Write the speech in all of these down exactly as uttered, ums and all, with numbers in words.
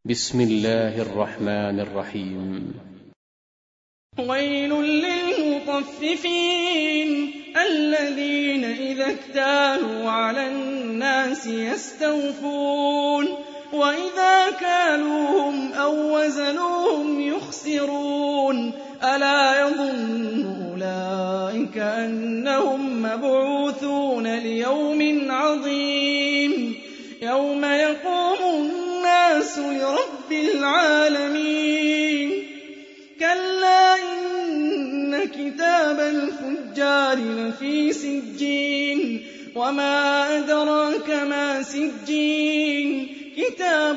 بسم الله الرحمن الرحيم. ويل للمطففين الذين إذا اكتالوا على الناس يستوفون وإذا كالوهم أو وزنوهم يخسرون ألا يظن أولئك أنهم مبعوثون ليوم عظيم يوم يقوم الناس لرب العالمين كلا إن كتاب الفجار لفي سجين وما أدراك ما سجين كتاب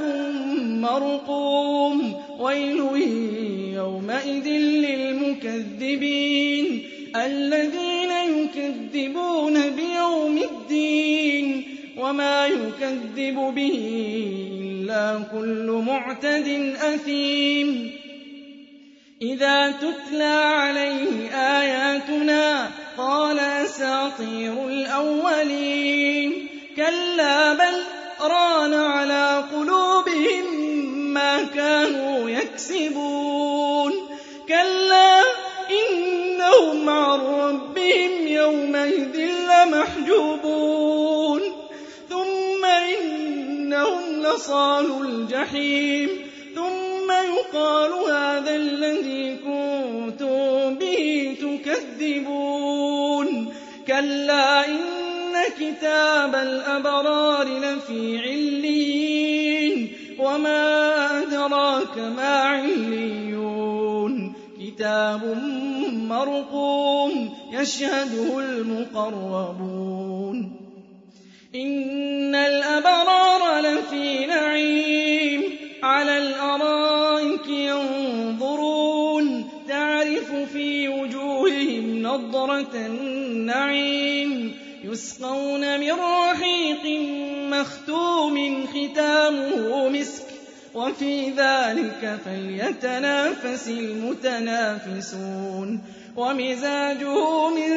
مرقوم ويل يومئذ للمكذبين الذين يكذبون بيوم الدين وما يكذب به إلا كل معتد أثيم إذا تتلى عليه آياتنا قال أساطير الأولين كلا بل ران على قلوبهم ما كانوا يكسبون كلا إنهم عن ربهم يومئذ لمحجوبون ثم إنهم لصالوا الجحيم ثم يقال هذا الذي كنتم به تكذبون كلا إن كتاب الأبرار لفي عليين وما أدراك ما عليون كتاب مرقوم يشهده المقربون إن الأبرار لفي نعيم على الأرائك ينظرون تعرف في وجوههم نضرة النعيم يسقون من رحيق مختوم ختامه مسك وفي ذلك فليتنافس المتنافسون ومزاجه من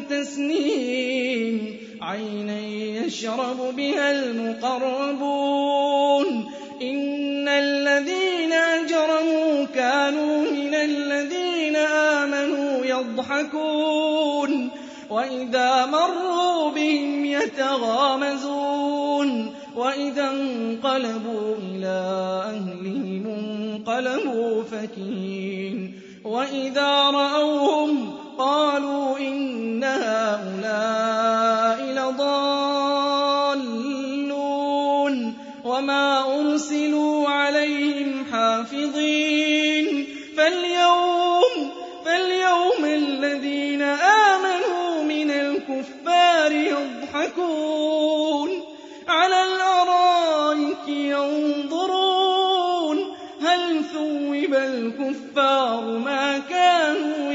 تسنيم عينا يشرب بها المقربون إن الذين أجرموا كانوا من الذين آمنوا يضحكون وإذا مروا بهم يتغامزون وإذا انقلبوا إلى أهلهم انقلبوا فكهين وإذا رأوهم قالوا إن هؤلاء لضالون وما أرسلوا عليهم حافظين فاليوم فاليوم الذين آمنوا من الكفار يضحكون على الأرائك ينظرون هل ثوب الكفار ما كانوا